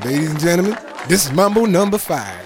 Ladies and gentlemen, this is Mambo number 5.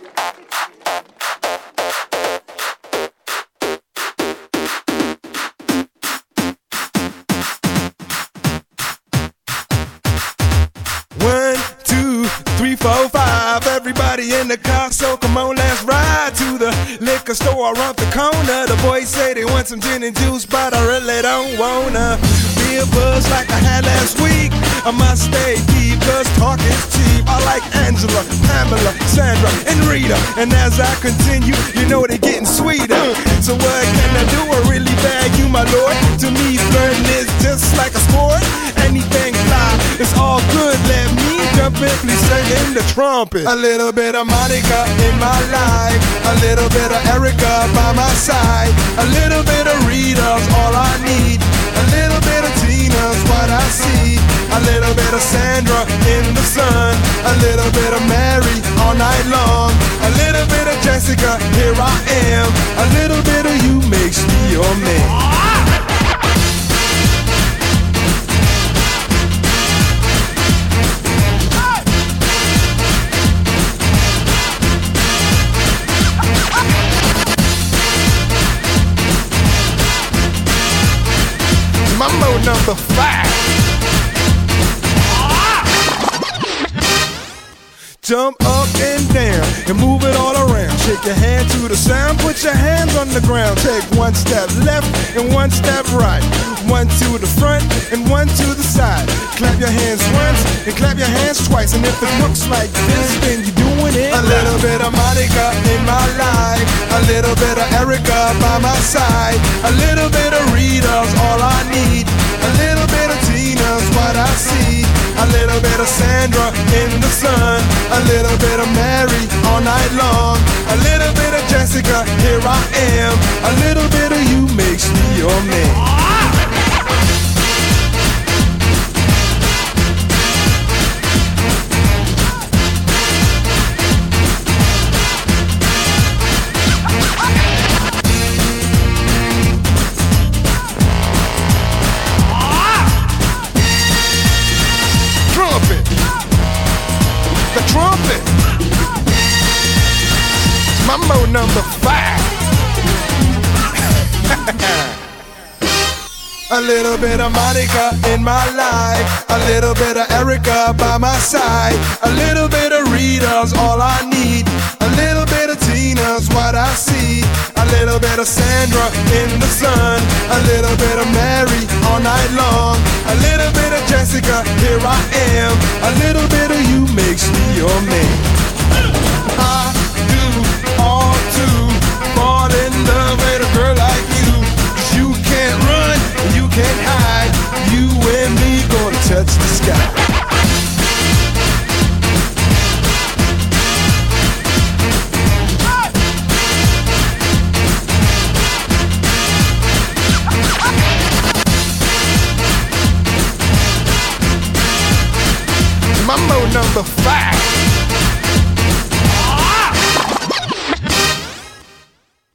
One, two, three, four, five. Everybody in the car, so come on, let's ride to the liquor store around the corner. The boys say they want some gin and juice, but I really don't wanna be a buzz like I had last week. I must stay deep, cause talk is cheap. I like Angela, Pamela, Sandra, and Rita. And as I continue, you know they're getting sweeter. So what can I do? I really bag you, my lord. To me, flirting is just like a sport. Anything fly, it's all good. Let me jump in, please sing the trumpet. A little bit of Monica in my life, a little bit of Erica by my side, a little bit of Rita's all I need, a little bit of Tina's what I see, a little bit of Sandra in the sun, a little bit of Mary all night long, a little bit of Jessica, here I am, a little bit of you makes me your man. Mambo number 5. Jump up and down and move it all around. Shake your hand to the sound, put your hands on the ground. Take one step left and one step right. One to the front and one to the side. Clap your hands once and clap your hands twice. And if it looks like this, then you're doing it. A little bit of Monica in my life, a little bit of Erica by my side, a little bit of Rita's all I need, a little bit of Tina's what I see, a little bit of Sandra in the sun, a little bit of Mary all night long, a little bit of Jessica, here I am, a little bit of you makes me your man. The trumpet. Mambo number 5. A little bit of Monica in my life, a little bit of Erica by my side, a little bit of Rita's all I need, a little bit of Tina's what I see, a little bit of Sandra in the sun, a little bit of Mary all night long, a little bit of Jessica, here I am, a little bit of you makes me your man. I do all to fall in love with a girl like you, 'cause you can't run, you can't hide, you and me gonna touch the sky. Mambo number 5.